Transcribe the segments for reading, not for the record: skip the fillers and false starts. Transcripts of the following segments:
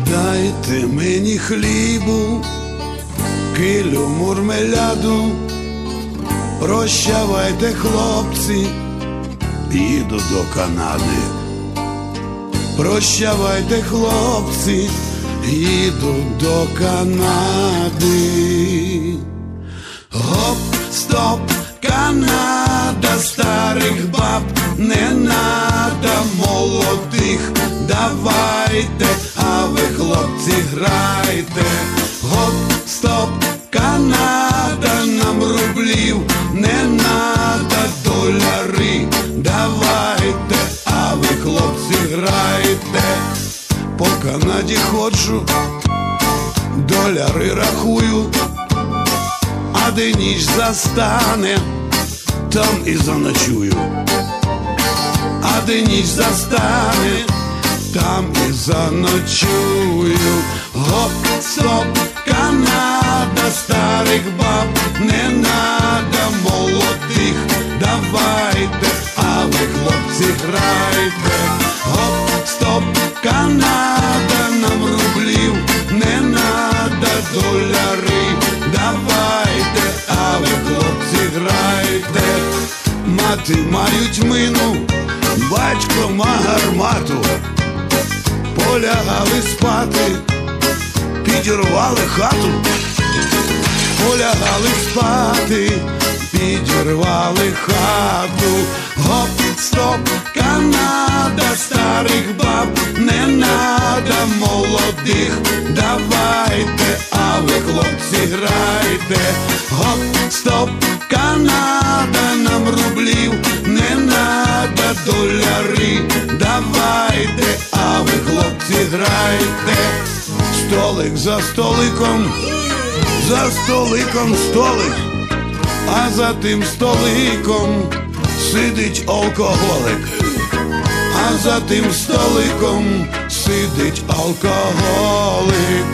Дайте мені хлібу, килю мурмеляду. Прощавайте, хлопці, їду до Канади. Прощавайте, хлопці, їду до Канади. Гоп, стоп, Канада, старих баб не надо, молодих давайте, а ви, хлопці, грайте. Гоп, стоп, Канада, нам рублів не надо, доляри давайте, а ви, хлопці, грайте. По Канаді ходжу, доляри рахую, а де ніч застане, там і заночую. А де ніч застане, там і заночую. Гоп, стоп, Канада, старих баб не надо, молодих давайте, а ви, хлопці, грайте. Гоп, стоп, Канада, нам рублів не надо, доляри давайте, а ви, хлопці, грайте. Мати мають мину, батько ма гармату. Полягали спати, підірвали хату. Полягали спати, підірвали хату. Гоп, стоп, Канада, старих баб не надо, молодих давайте, а ви, хлопці, грайте. Гоп, стоп, Канада, нам рублів не надо, доляри давайте, а ви, хлопці, грайте. Столик за столиком, за столиком столик, а за тим столиком сидить алкоголик. А за тим столиком сидить алкоголик.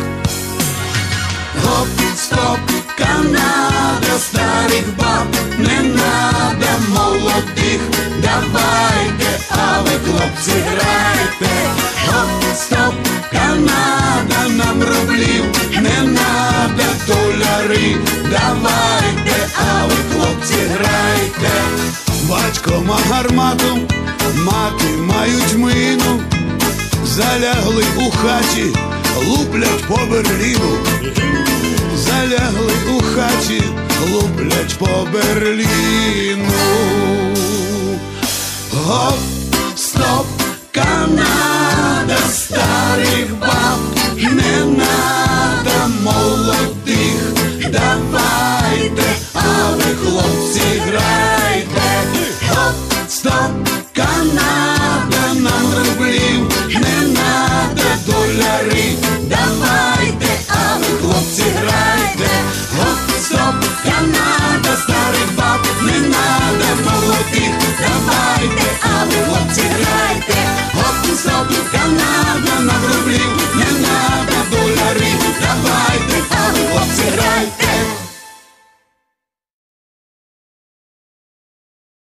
Гоп, стоп, Канада, старих баб не надо, молодих давайте, а ви, хлопці, грайте. Гоп, стоп, Канада, нам рублів не надо, доляри давайте, а ви, хлопці, грайте. Батько ма гармату, мати мають мину, залягли у хаті, луплять по Берліну. Залягли у хаті, луплять по Берліну. Гоп, стоп,